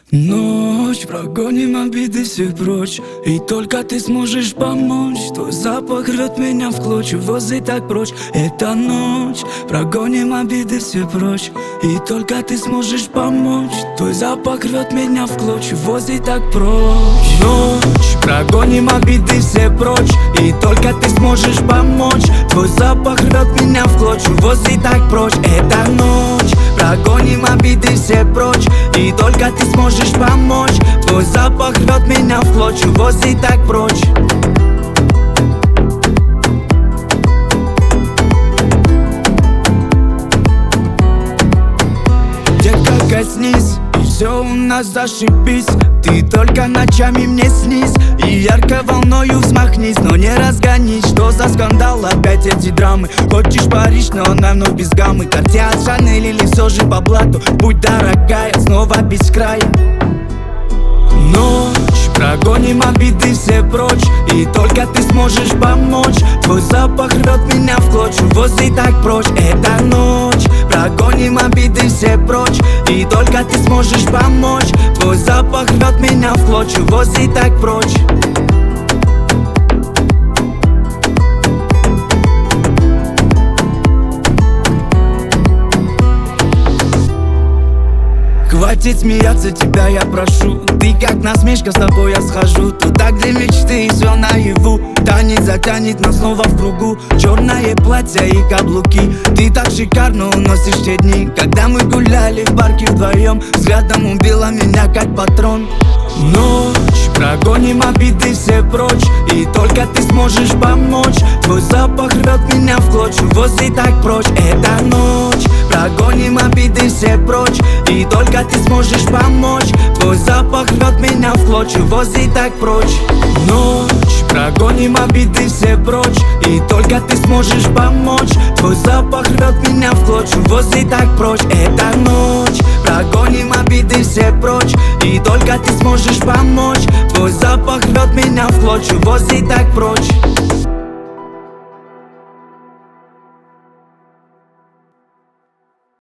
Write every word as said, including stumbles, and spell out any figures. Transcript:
Ночь, прогоним обиды все прочь, и только ты сможешь помочь. Твой запах рвет меня в клочья, возы так прочь. Это ночь, прогоним обиды все прочь, и только ты сможешь помочь. Твой запах рвет меня в клочья, возы так прочь. Ночь, прогоним обиды все прочь, и только ты сможешь помочь. Твой запах рвет меня в клочья, возы так прочь. Это ночь, прогоним обиды все прочь, и только ты сможешь помочь. Твой запах рвет меня в клочья, возы так прочь. Детка, коснись, и все у нас зашибись. Ты только ночами мне снись, и ярко волною взмахнись. Но не разгонись, что за скандал, опять эти драмы. Хочешь Париж, но она вновь без гаммы. Картье от Шанель или все же по блату. Будь дорогая, снова без края. Ночь, прогоним обиды все прочь, и только ты сможешь помочь. Твой запах рвет меня в клочья, возы так прочь. Это ночь, прогоним обиды все прочь, и только ты сможешь помочь. Твой запах рвет меня в клочья, возы так прочь. Хватит смеяться, тебя я прошу. Ты как насмешка, с тобой я схожу. Туда, где мечты и все наяву. Танец затянет нас снова в кругу. Черное платье и каблуки. Ты так шикарно уносишь те дни, когда мы гуляли в парке вдвоем. Взглядом убила меня как патрон. Ночь, прогоним обиды все прочь, и только ты сможешь помочь. Твой запах рвет меня в клочья, возы так прочь. Это ночь, прогоним обиды все прочь, и только ты сможешь помочь. Твой запах рвет меня в клочья, возы так прочь. Ночь, прогоним обиды все прочь, и только ты сможешь помочь. Твой запах рвет меня в клочья, возы так прочь. Это ночь, прогоним обиды все прочь, и только ты сможешь помочь. Твой запах рвет меня в клочья, возы так прочь.